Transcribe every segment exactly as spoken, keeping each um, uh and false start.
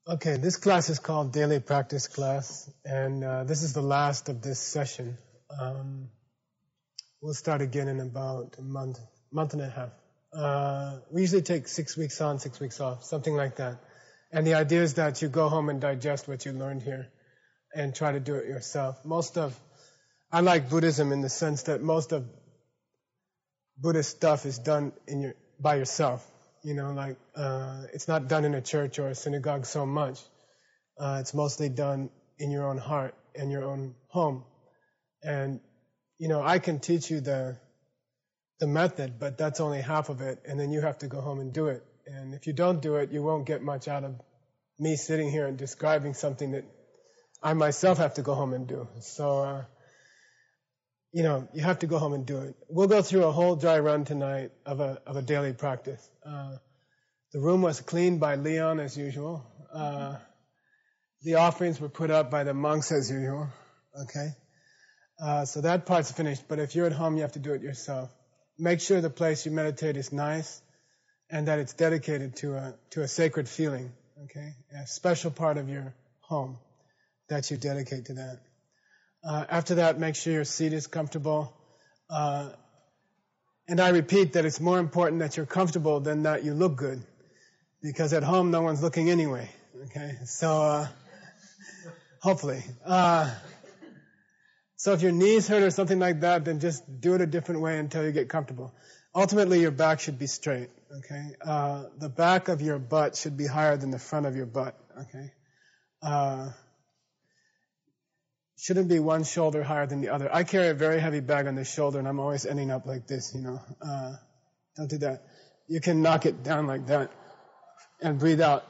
Okay, this class is called Daily Practice Class, and uh, this is the last of this session. Um, we'll start again in about a month, month and a half. Uh, we usually take six weeks on, six weeks off, something like that. And the idea is that you go home and digest what you learned here and try to do it yourself. Most of, I like Buddhism in the sense that most of Buddhist stuff is done in your, by yourself. You know, like, uh, it's not done in a church or a synagogue so much. Uh, it's mostly done in your own heart and your own home. And, you know, I can teach you the, the method, but that's only half of it. And then you have to go home and do it. And if you don't do it, you won't get much out of me sitting here and describing something that I myself have to go home and do. So, uh, you know, you have to go home and do it. We'll go through a whole dry run tonight of a of a daily practice. Uh, the room was cleaned by Leon as usual. Uh, the offerings were put up by the monks as usual. Okay, uh, so that part's finished. But if you're at home, you have to do it yourself. Make sure the place you meditate is nice, and that it's dedicated to a to a sacred feeling. Okay, a special part of your home that you dedicate to that. Uh, after that, make sure your seat is comfortable. Uh, and I repeat that it's more important that you're comfortable than that you look good. Because at home, no one's looking anyway. Okay? So, uh, hopefully. Uh, so if your knees hurt or something like that, then just do it a different way until you get comfortable. Ultimately, your back should be straight. Okay? Uh, the back of your butt should be higher than the front of your butt. Okay? Uh, Shouldn't be one shoulder higher than the other. I carry a very heavy bag on this shoulder, and I'm always ending up like this, you know. Uh, don't do that. You can knock it down like that and breathe out.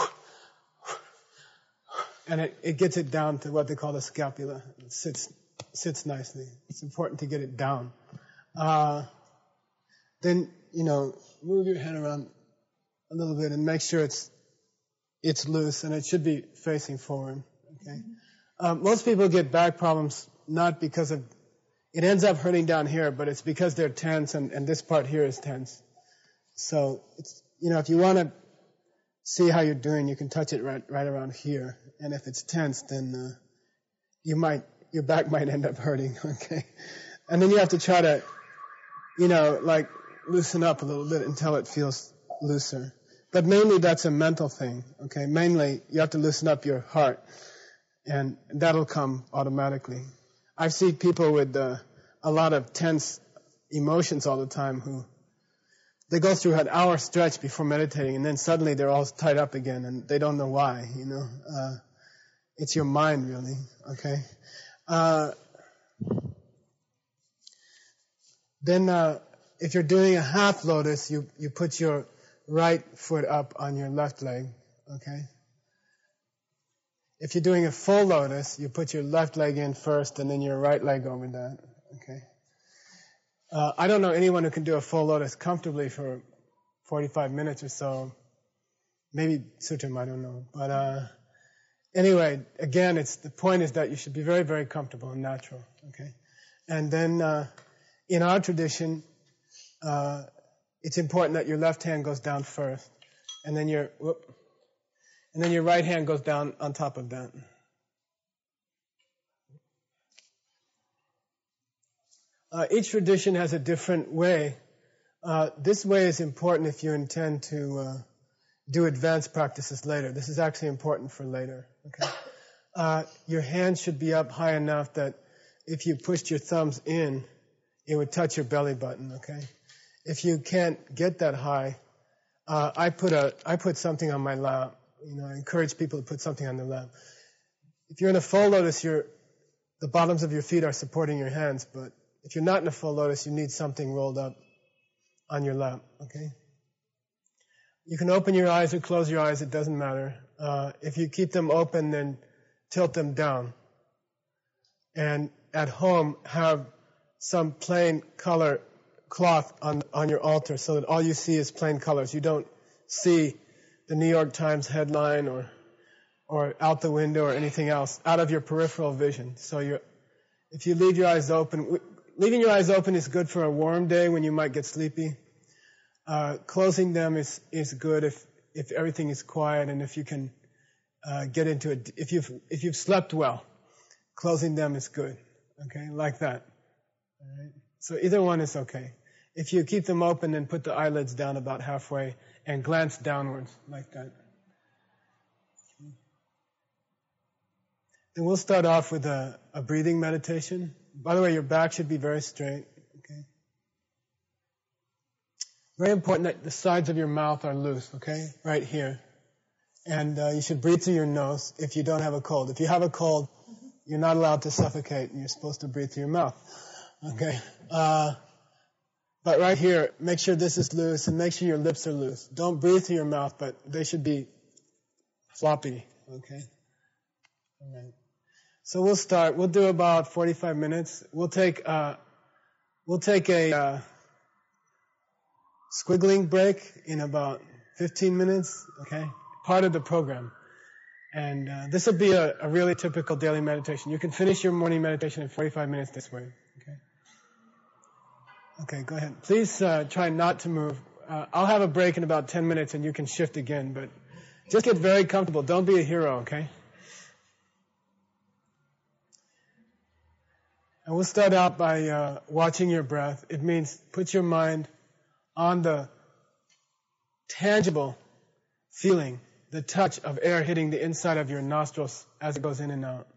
And it, it gets it down to what they call the scapula. It sits, sits nicely. It's important to get it down. Uh, then, you know, move your head around a little bit and make sure it's, it's loose, and it should be facing forward, okay? Um, most people get back problems not because of, it ends up hurting down here, but it's because they're tense and, and this part here is tense. So, it's, you know, if you want to see how you're doing, you can touch it right, right around here. And if it's tense, then uh, you might, your back might end up hurting, okay? And then you have to try to, you know, like loosen up a little bit until it feels looser. But mainly that's a mental thing, okay? Mainly you have to loosen up your heart. And that'll come automatically. I've seen people with uh, a lot of tense emotions all the time who, they go through an hour stretch before meditating and then suddenly they're all tied up again and they don't know why, you know. Uh, it's your mind really, okay. Uh, then uh, if you're doing a half lotus, you, you put your right foot up on your left leg, okay. If you're doing a full lotus, you put your left leg in first and then your right leg over that. Okay. Uh, I don't know anyone who can do a full lotus comfortably for forty-five minutes or so. Maybe Sutram, I don't know. But uh, anyway, again, it's the point is that you should be very, very comfortable and natural. Okay. And then uh, in our tradition, uh, it's important that your left hand goes down first, and then your whoop. And then your right hand goes down on top of that. Uh, each tradition has a different way. Uh, this way is important if you intend to uh, do advanced practices later. This is actually important for later. Okay. Uh, your hand should be up high enough that if you pushed your thumbs in, it would touch your belly button. Okay. If you can't get that high, uh, I put a I put something on my lap. You know, I encourage people to put something on their lap. If you're in a full lotus, you're, the bottoms of your feet are supporting your hands, but if you're not in a full lotus, you need something rolled up on your lap, okay? You can open your eyes or close your eyes, it doesn't matter. Uh, if you keep them open, then tilt them down. And at home, have some plain color cloth on, on your altar so that all you see is plain colors. You don't see the New York Times headline or or out the window or anything else out of your peripheral vision. So you, if you leave your eyes open, leaving your eyes open is good for a warm day when you might get sleepy. Uh, closing them is is good if if everything is quiet and if you can uh, get into it. If you've if you've slept well, closing them is good. Okay, like that. All right. So either one is okay. If you keep them open and put the eyelids down about halfway and glance downwards like that. Then we'll start off with a, a breathing meditation. By the way, your back should be very straight. Okay. Very important that the sides of your mouth are loose. Okay, right here. And uh, you should breathe through your nose if you don't have a cold. If you have a cold, you're not allowed to suffocate. You're supposed to breathe through your mouth. Okay. Uh, but right here, make sure this is loose and make sure your lips are loose. Don't breathe through your mouth, but they should be floppy. Okay. All right. So we'll start. We'll do about forty-five minutes. We'll take uh, we'll take a uh, squiggling break in about fifteen minutes. Okay, part of the program. And uh, this will be a, a really typical daily meditation. You can finish your morning meditation in forty-five minutes this way. Okay. Okay, go ahead. Please uh, try not to move. Uh, I'll have a break in about ten minutes, and you can shift again. But just get very comfortable. Don't be a hero. Okay. And we'll start out by uh, watching your breath. It means put your mind on the tangible feeling, the touch of air hitting the inside of your nostrils as it goes in and out.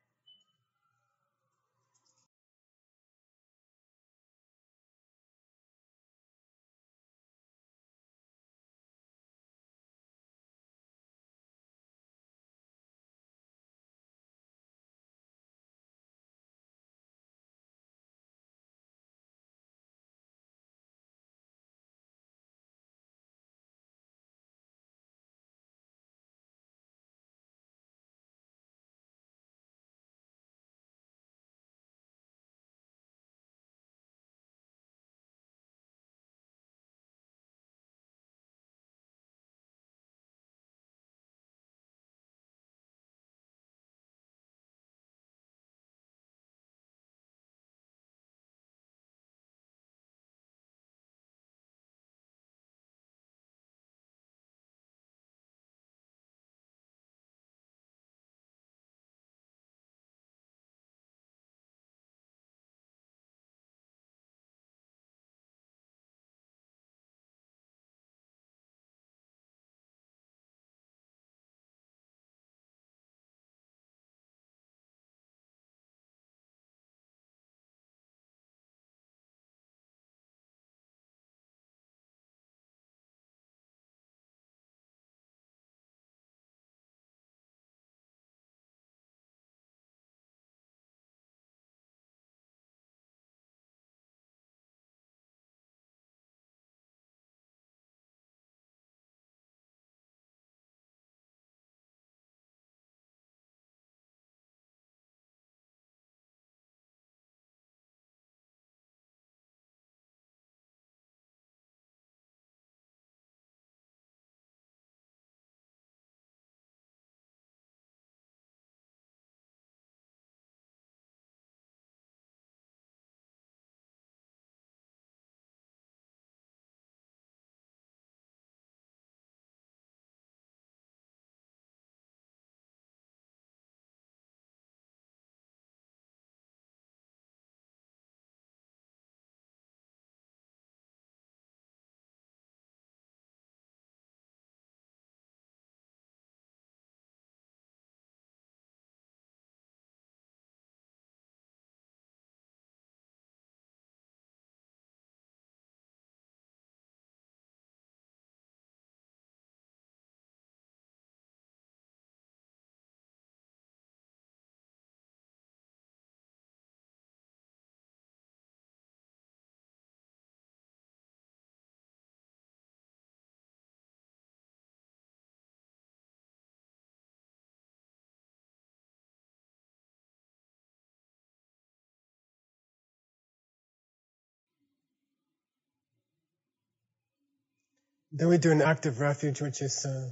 Then we do an active refuge, which is uh,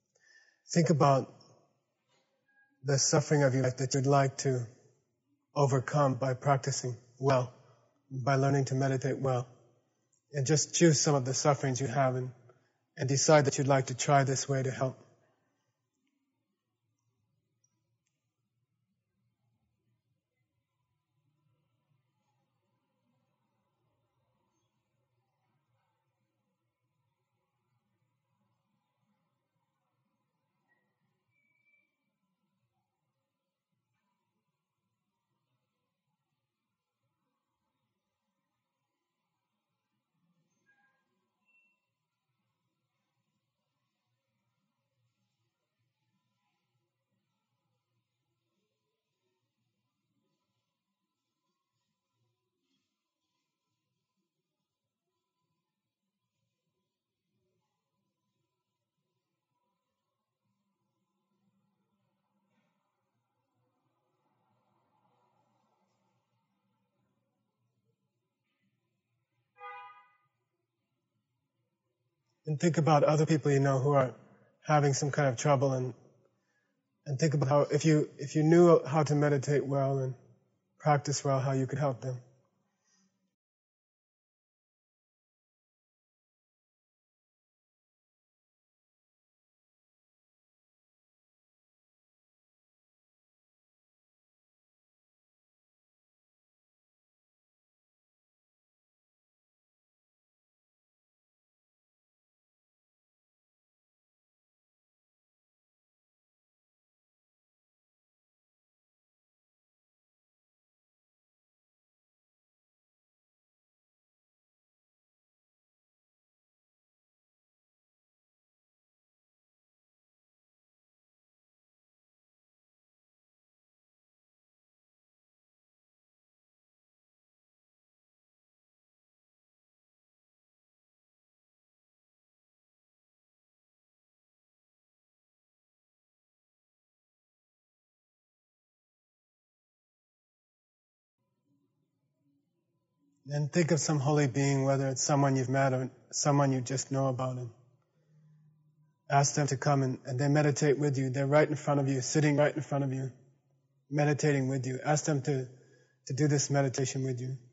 think about the suffering of your life that you'd like to overcome by practicing well, by learning to meditate well. And just choose some of the sufferings you have and, and decide that you'd like to try this way to help. And think about other people you know who are having some kind of trouble, and, and think about how if you if you knew how to meditate well and practice well, how you could help them. And think of some holy being, whether it's someone you've met or someone you just know about, and ask them to come and, and they meditate with you. They're right in front of you, sitting right in front of you, meditating with you. Ask them to, to do this meditation with you.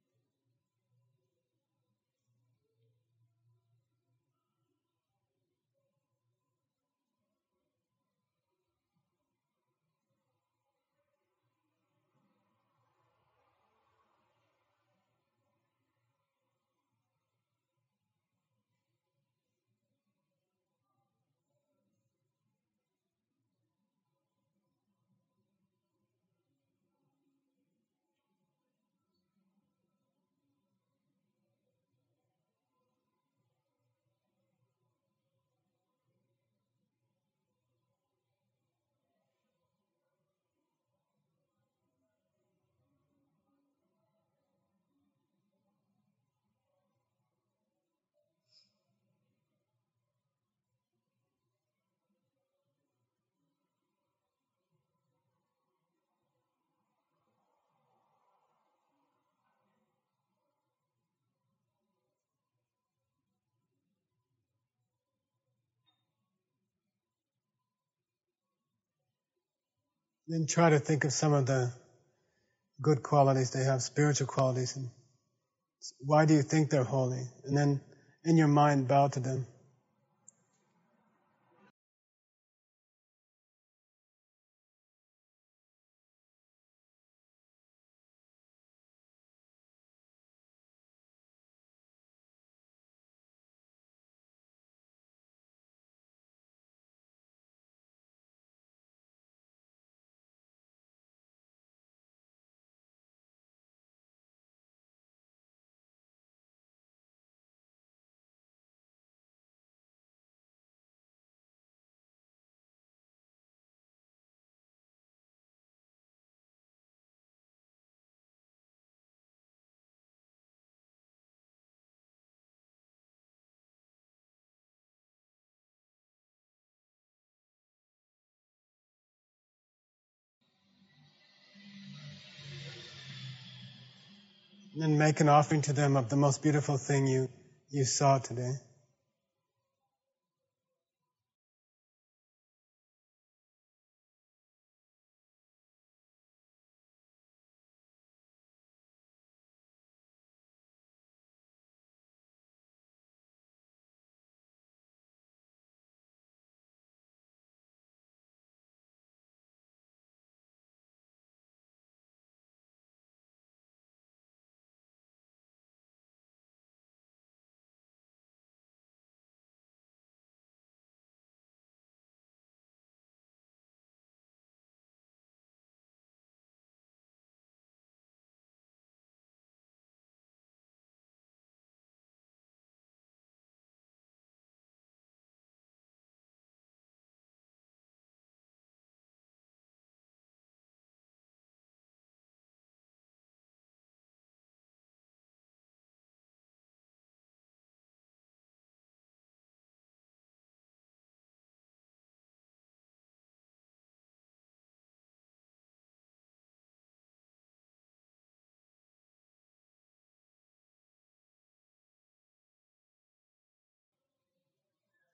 Then try to think of some of the good qualities they have, spiritual qualities, and why do you think they're holy? And then in your mind bow to them. And then make an offering to them of the most beautiful thing you, you saw today.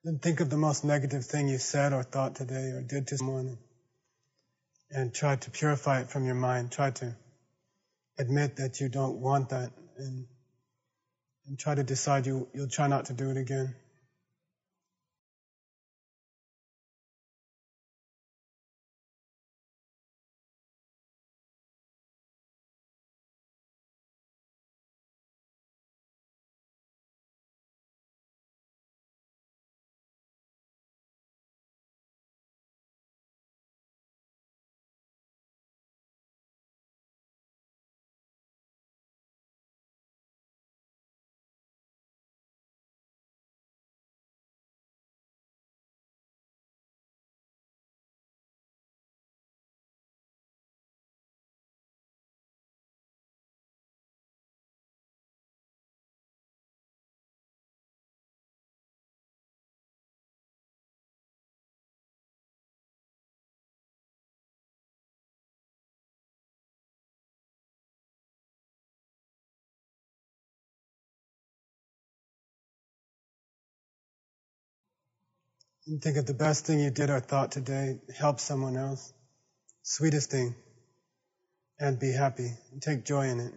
Then think of the most negative thing you said or thought today or did to someone, and try to purify it from your mind. Try to admit that you don't want that, and, and try to decide you, you'll try not to do it again. And think of the best thing you did or thought today. Help someone else. Sweetest thing. And be happy. And take joy in it.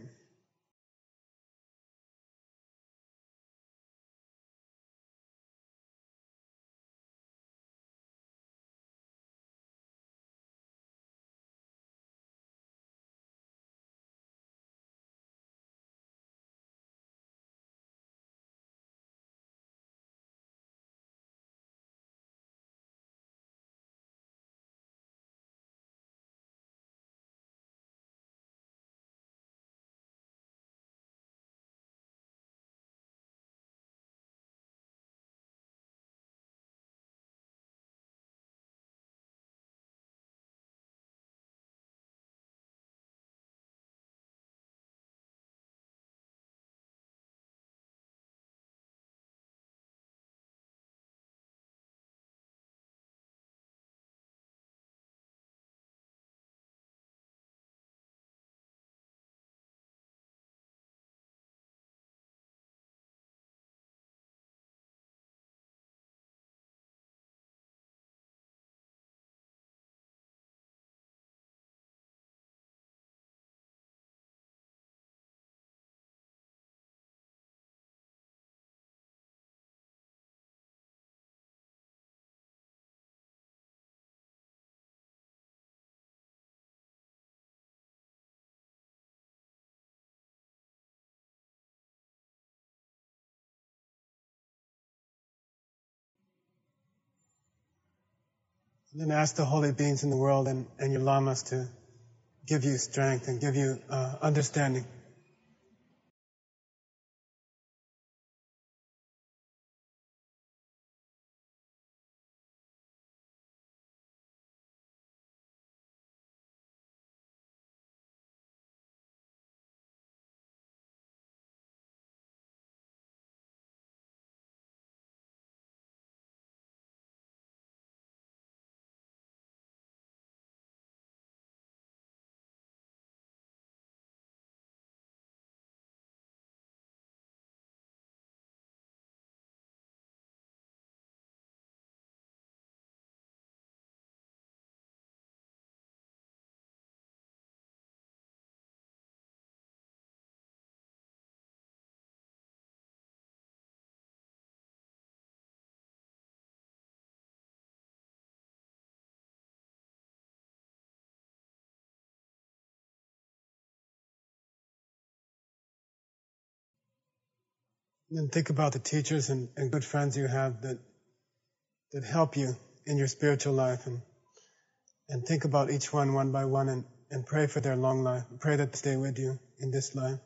And then ask the holy beings in the world and, and your lamas to give you strength and give you uh, understanding. And then think about the teachers and, and good friends you have that that help you in your spiritual life, and and think about each one one by one, and, and pray for their long life. Pray that they stay with you in this life.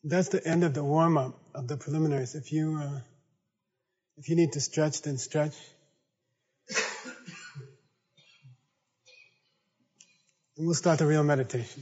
That's the end of the warm-up of the preliminaries. If you uh, if you need to stretch, then stretch. And we'll start the real meditation.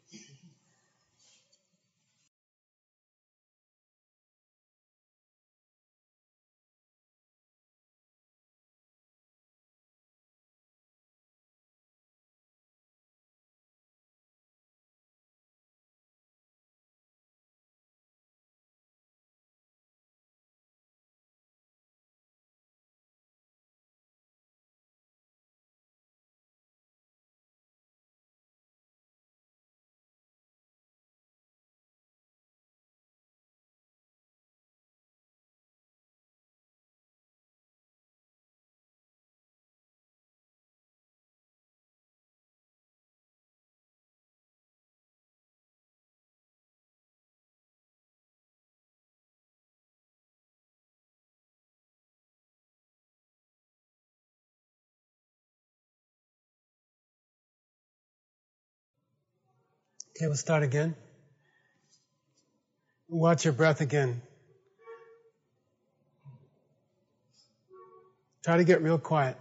Okay, we'll start again. Watch your breath again. Try to get real quiet.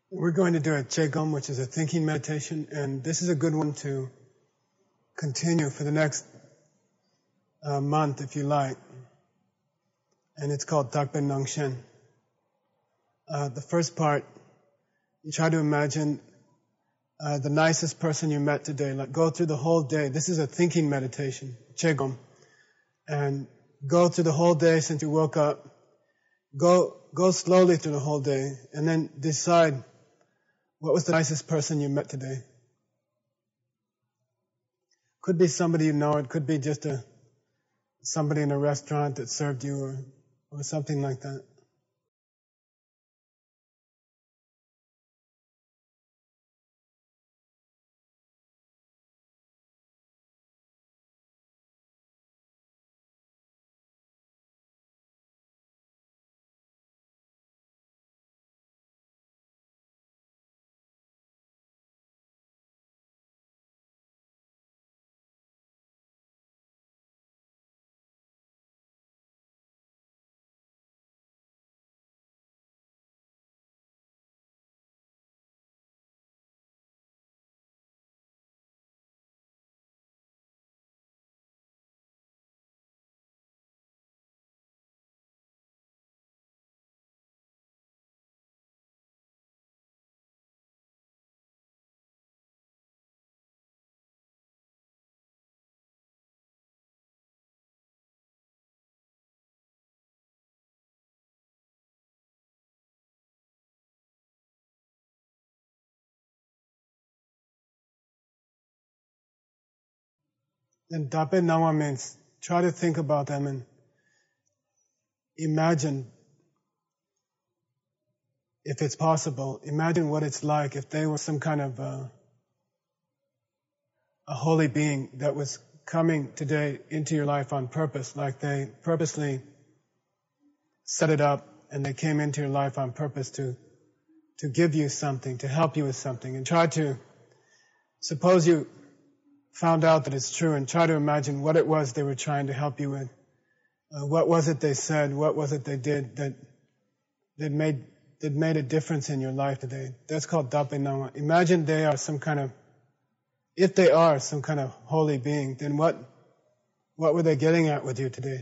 We're going to do a Qigong, which is a thinking meditation, and this is a good one to continue for the next uh, month, if you like. And it's called Dakben Nangshen. Uh, the first part, you try to imagine uh, the nicest person you met today. Like go through the whole day. This is a thinking meditation, Qigong, and go through the whole day since you woke up. Go go slowly through the whole day, and then decide what was the nicest person you met today. Could be somebody you know. It could be just a somebody in a restaurant that served you, or or something like that. And Dape Nawa means try to think about them and imagine, if it's possible, imagine what it's like if they were some kind of uh, a holy being that was coming today into your life on purpose, like they purposely set it up and they came into your life on purpose to to give you something, to help you with something, and try to, suppose you found out that it's true, and try to imagine what it was they were trying to help you with. Uh, what was it they said? What was it they did that that made that made a difference in your life today? That's called Dape Nama. Imagine they are some kind of, if they are some kind of holy being, then what what were they getting at with you today?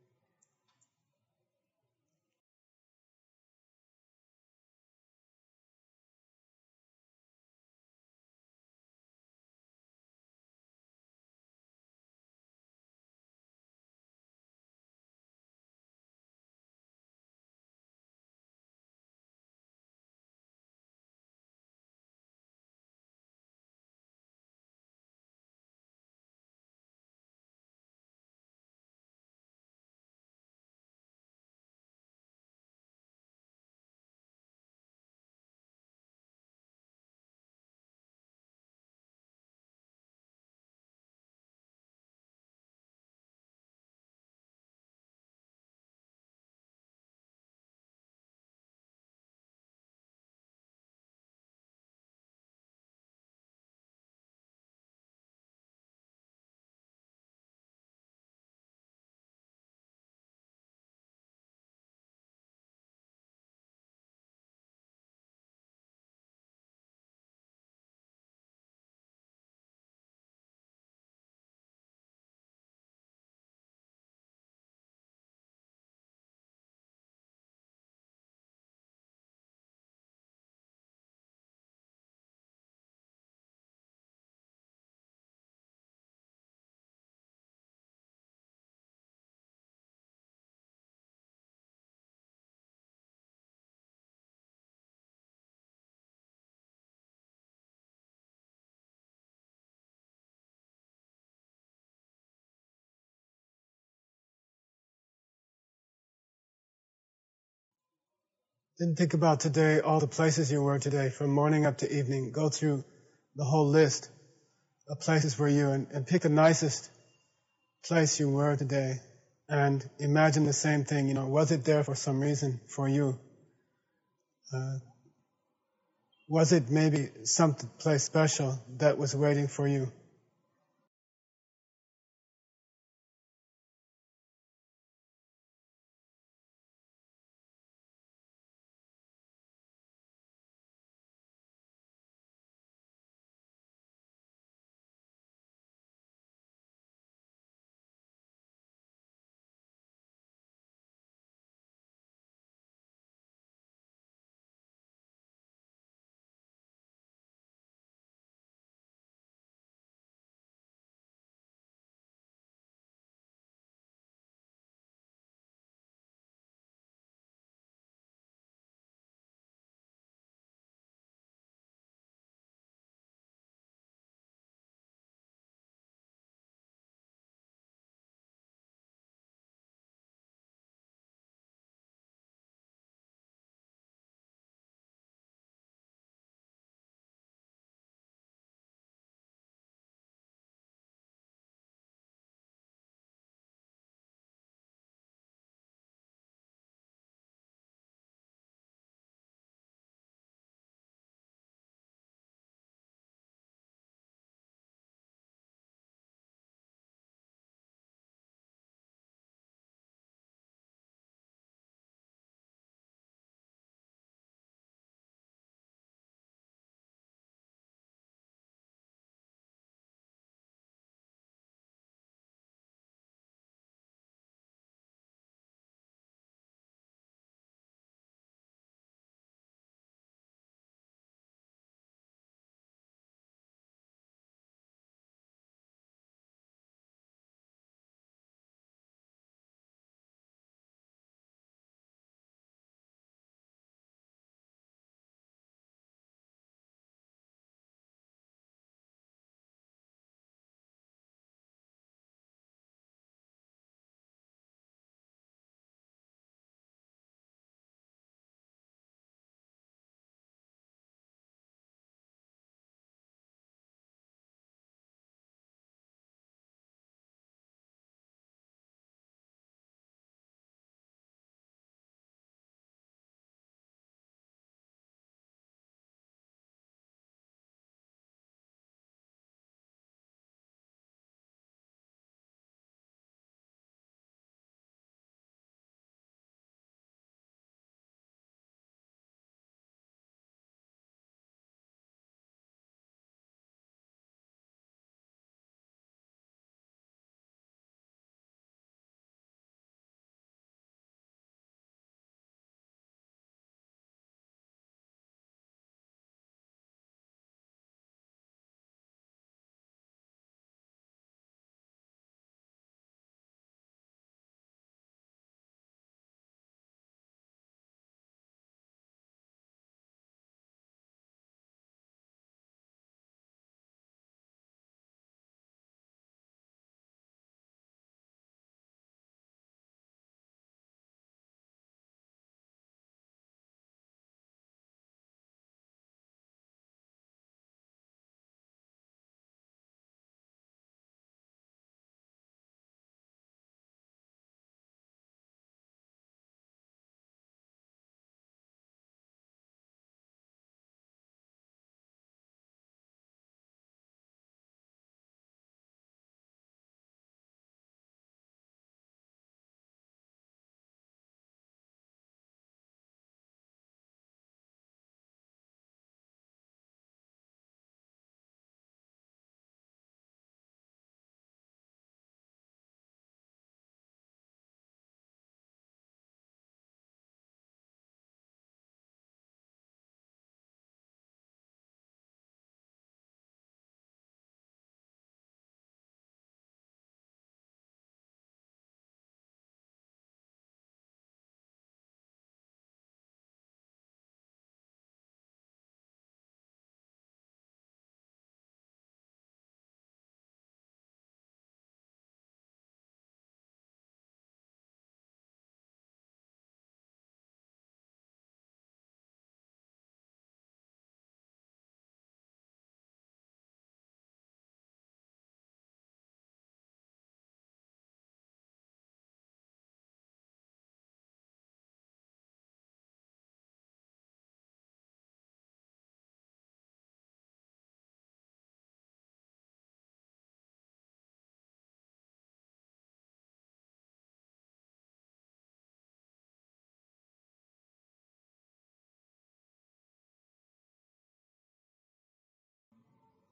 Then think about today, all the places you were today, from morning up to evening. Go through the whole list of places where you, and, and pick the nicest place you were today, and imagine the same thing. You know, was it there for some reason for you? Uh, was it maybe some place special that was waiting for you?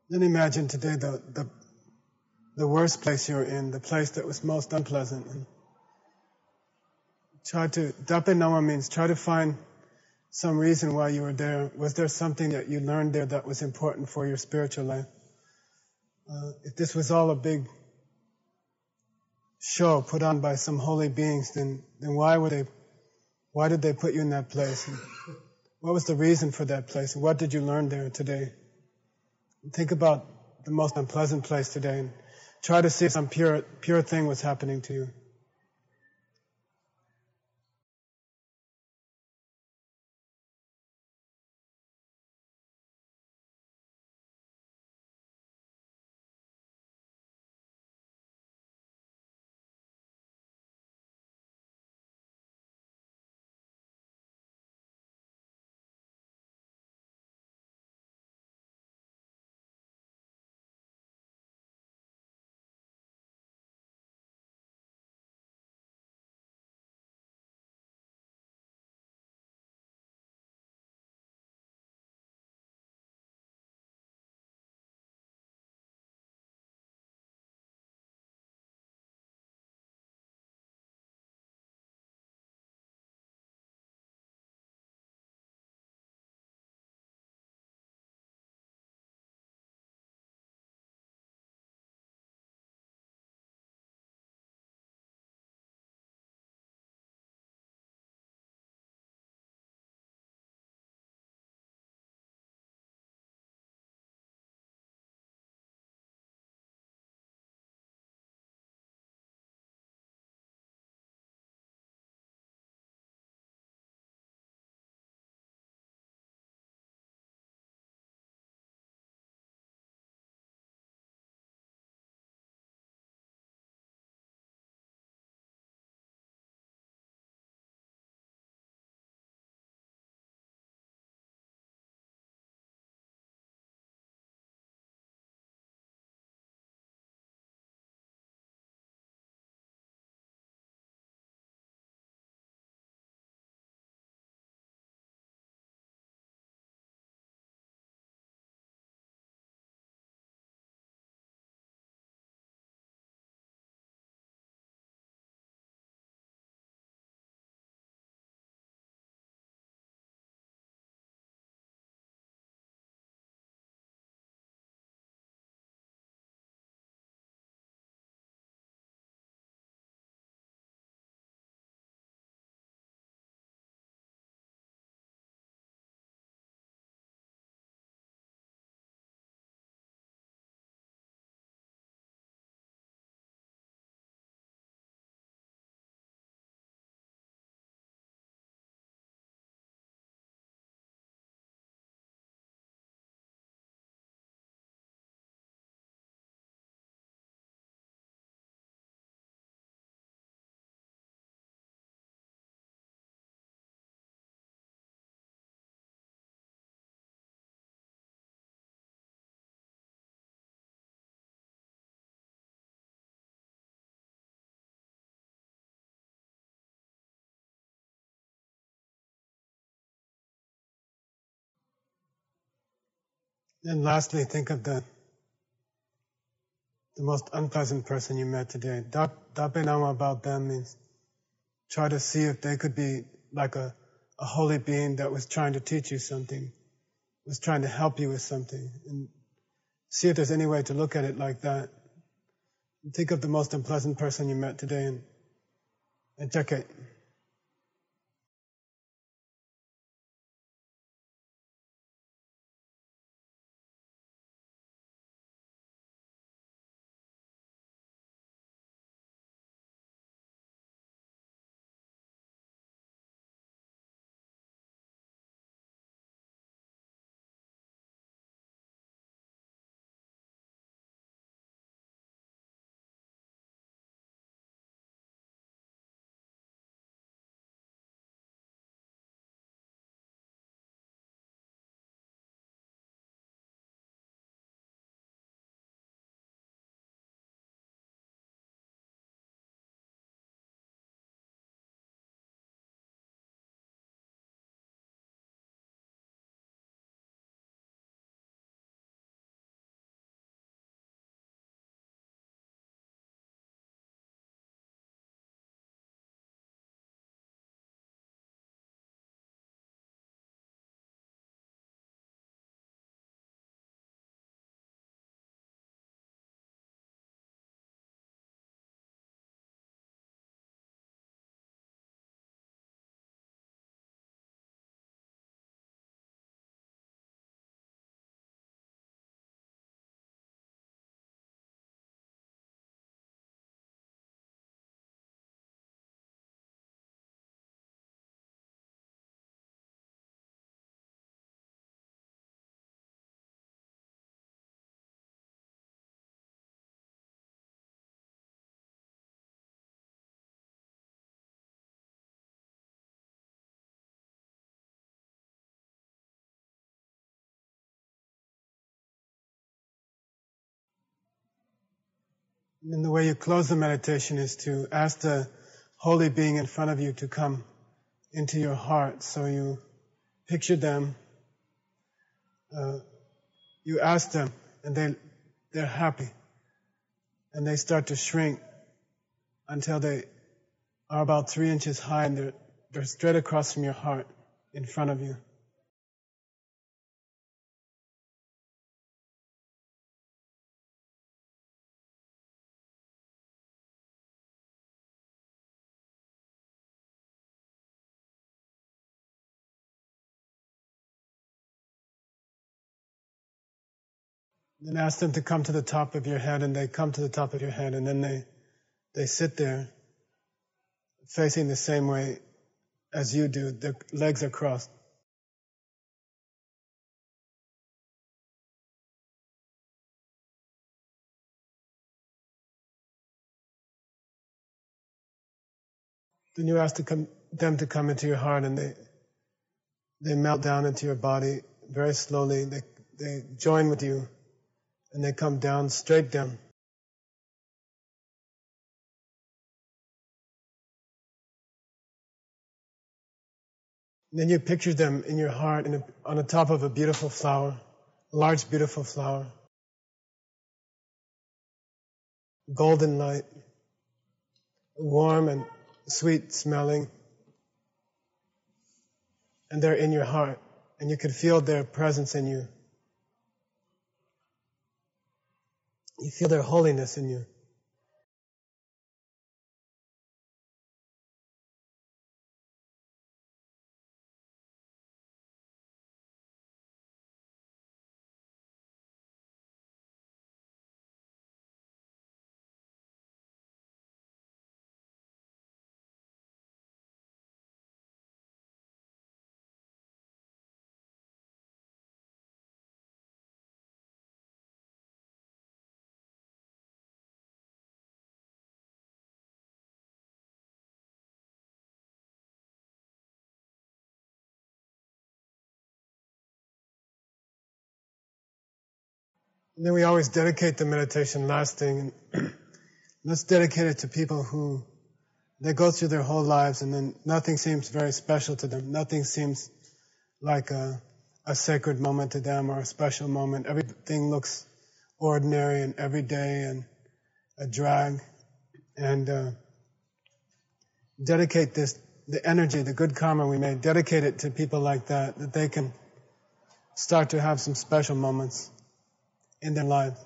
Then imagine today the, the, the worst place you're in, the place that was most unpleasant. And try to, dape nama means try to find some reason why you were there. Was there something that you learned there that was important for your spiritual life? Uh, if this was all a big show put on by some holy beings, then, then why were they, why did they put you in that place? And what was the reason for that place? And what did you learn there today? And think about the most unpleasant place today and try to see if some pure, pure thing was happening to you. And lastly, think of the, the most unpleasant person you met today. Da- Dape nama about them means try to see if they could be like a, a holy being that was trying to teach you something, was trying to help you with something. And see if there's any way to look at it like that. And think of the most unpleasant person you met today and, and check it. And the way you close the meditation is to ask the holy being in front of you to come into your heart. So you picture them, uh, you ask them, and they, they're happy. And they start to shrink until they are about three inches high, and they're, they're straight across from your heart in front of you. Then ask them to come to the top of your head, and they come to the top of your head, and then they, they sit there facing the same way as you do. Their legs are crossed. Then you ask to come, them to come into your heart, and they they melt down into your body very slowly. They they join with you, and they come down, straight down. And then you picture them in your heart in a, on the top of a beautiful flower, a large beautiful flower, golden light, warm and sweet smelling. And they're in your heart, and you can feel their presence in you. You feel their holiness in you. And then we always dedicate the meditation last thing. Let's dedicate it to people who, they go through their whole lives and then nothing seems very special to them. Nothing seems like a, a sacred moment to them or a special moment. Everything looks ordinary and everyday and a drag. And uh, dedicate this, the energy, the good karma we made, dedicate it to people like that, that they can start to have some special moments in their lives.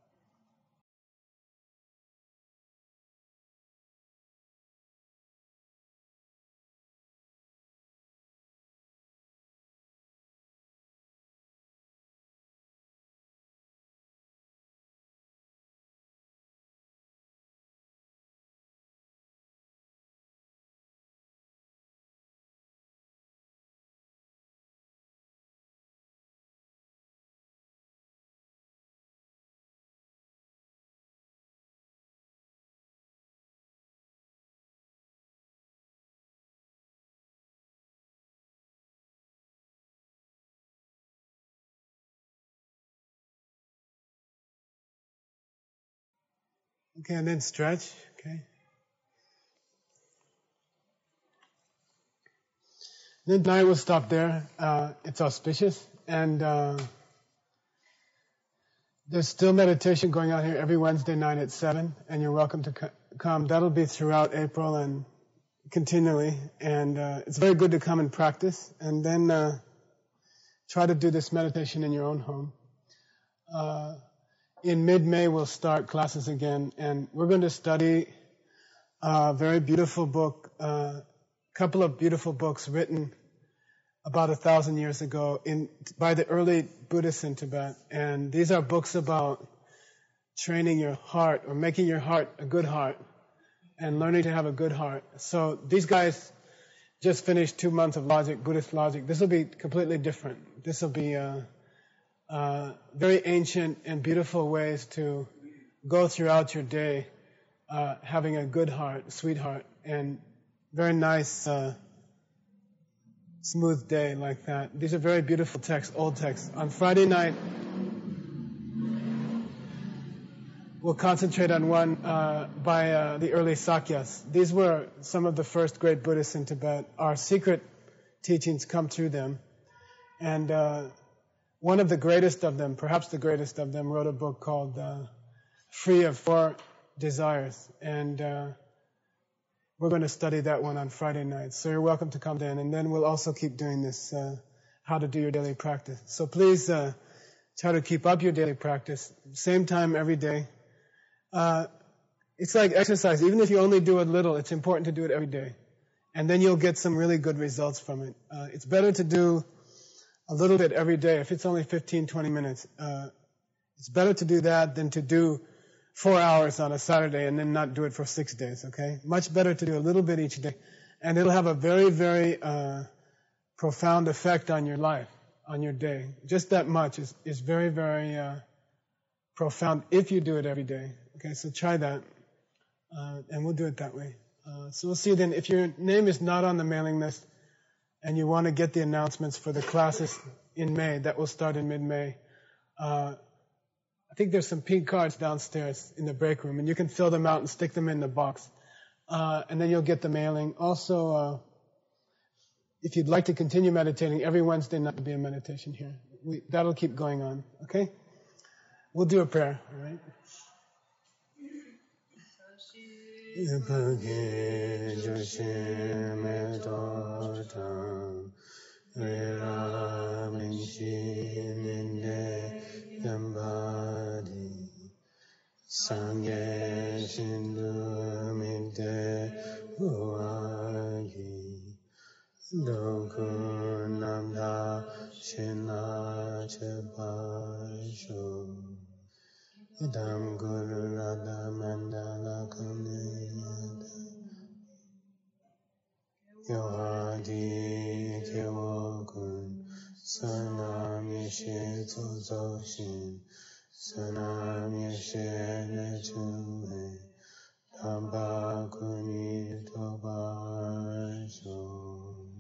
Okay, and then stretch, okay. Then tonight we'll stop there. Uh, it's auspicious, and uh, there's still meditation going on here every Wednesday night at seven, and you're welcome to co- come. That'll be throughout April and continually, and uh, it's very good to come and practice, and then uh, try to do this meditation in your own home. Uh, in mid-May we'll start classes again, and we're going to study a very beautiful book, a uh, couple of beautiful books written about a thousand years ago in by the early Buddhists in Tibet. And these are books about training your heart or making your heart a good heart and learning to have a good heart. So these guys just finished two months of logic, Buddhist logic. This will be completely different. This will be uh, uh, very ancient and beautiful ways to go throughout your day uh, having a good heart, sweet heart, and very nice uh, smooth day like that. These are very beautiful texts, old texts. On Friday night, we'll concentrate on one uh, by uh, the early Sakyas. These were some of the first great Buddhists in Tibet. Our secret teachings come through them. And uh, one of the greatest of them, perhaps the greatest of them, wrote a book called uh, Free of Four Desires. And uh, we're going to study that one on Friday night. So you're welcome to come then. And then we'll also keep doing this, uh, how to do your daily practice. So please uh, try to keep up your daily practice. Same time every day. Uh, it's like exercise. Even if you only do it little, it's important to do it every day. And then you'll get some really good results from it. Uh, it's better to do a little bit every day. If it's only fifteen, twenty minutes, uh, it's better to do that than to do four hours on a Saturday and then not do it for six days, okay? Much better to do a little bit each day. And it'll have a very, very uh, profound effect on your life, on your day. Just that much is, is very, very uh, profound if you do it every day. Okay, so try that. Uh, and we'll do it that way. Uh, so we'll see you then. If your name is not on the mailing list and you want to get the announcements for the classes in May, that will start in mid-May, uh, I think there's some pink cards downstairs in the break room, and you can fill them out and stick them in the box. Uh, and then you'll get the mailing. Also, uh, if you'd like to continue meditating, every Wednesday night will be a meditation here. We, that'll keep going on, okay? We'll do a prayer, all right? Sangye Shindu Minte Huayi Doku Namda Shina Chepasho Idam Guru Radha Mandala Kamniyata Yohadi Kewokun Sanam Yeshe Tuzoshin Sanam Yeshe Nechume Tamba Kuni Tobasho